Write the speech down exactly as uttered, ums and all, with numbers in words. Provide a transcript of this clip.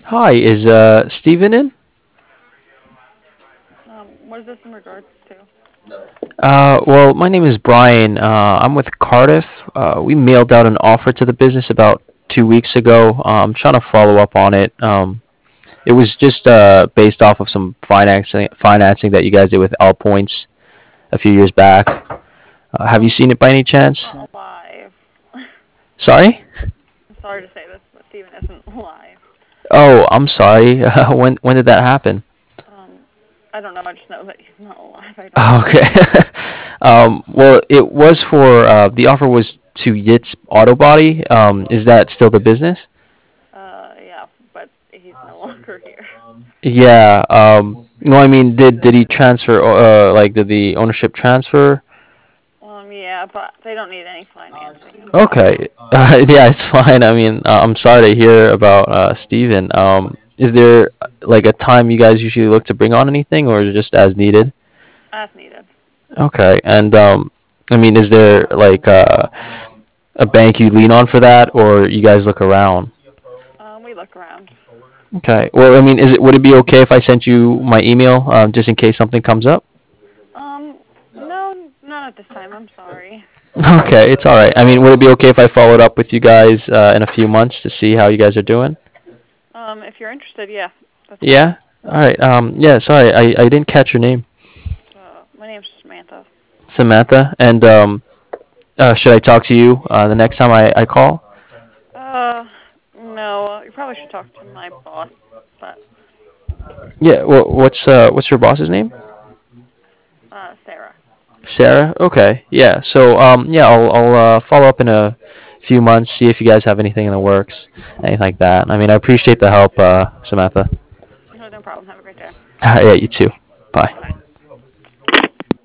Hi, is uh Steven in? Um, what is this in regards to? Uh, well, my name is Brian. Uh, I'm with Cardiff. Uh, we mailed out an offer to the business about two weeks ago. Uh, I'm trying to follow up on it. Um, it was just uh based off of some financing financing that you guys did with L Points a few years back. Uh, have you Um, seen it by any Steven's chance? not alive. Sorry? I'm sorry to say this, but Steven isn't alive. Oh, I'm sorry. when when did that happen? Um, I don't know. I just know that he's not alive. I don't know Okay. why. um, well, it was for uh, the offer was to Yitz Auto Body. Um, is that still the business? Uh, yeah, but he's no longer here. Yeah. Um, no, I mean, did did he transfer? Uh, like, did the ownership transfer? Um, yeah, but they don't need any financing Okay. anymore. Uh, yeah, it's fine. I mean, uh, I'm sorry to hear about uh, Steven. Um, is there uh, like a time you guys usually look to bring on anything, or is it just as needed? As needed. Okay. And um, I mean, is there like uh, a bank you lean on for that, or you guys look around? Um, we look around. Okay. Well, I mean, is it would it be okay if I sent you my email um, just in case something comes up? Um, no, not at this time. I'm sorry. Okay, it's all right. I mean, would it be okay if I followed up with you guys uh, in a few months to see how you guys are doing? Um, if you're interested, yeah, that's fine. Yeah. All right. Um. Yeah. Sorry, I I didn't catch your name, Uh, my name's Samantha. Samantha. And um, uh, should I talk to you uh, the next time I I call? Uh, no, you probably should talk to my boss, but, Yeah. Well, what's uh what's your boss's name? uh, Sarah. Sarah. Okay. Yeah. So um yeah, I'll I'll uh, follow up in a few months, see if you guys have anything in the works, anything like that. I mean, I appreciate the help, uh, Samantha. No, no problem. Have a great day. Yeah. You too. Bye. Bye.